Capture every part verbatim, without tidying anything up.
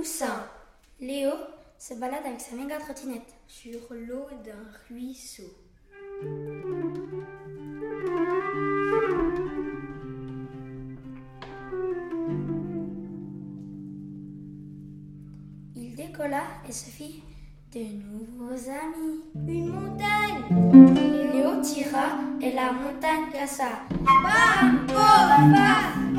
Poussin. Léo se balade avec sa méga trottinette sur l'eau d'un ruisseau. Il décolla et se fit de nouveaux amis. Une montagne. Léo tira et la montagne cassa. Bam, boum, bam.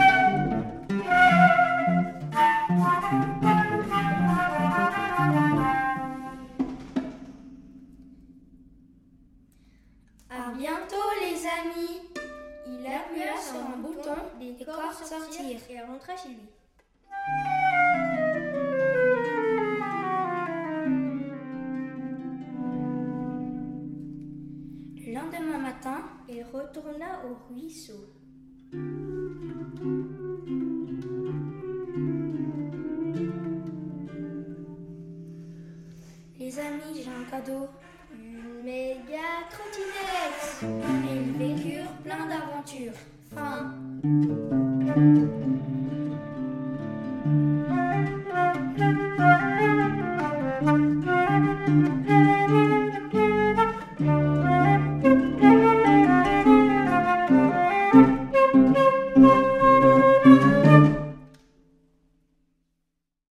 À bientôt les amis. Il appuya sur un bouton, les corps sortirent et rentra chez lui. Le lendemain matin, il retourna au ruisseau. Les amis, j'ai un cadeau. Une méga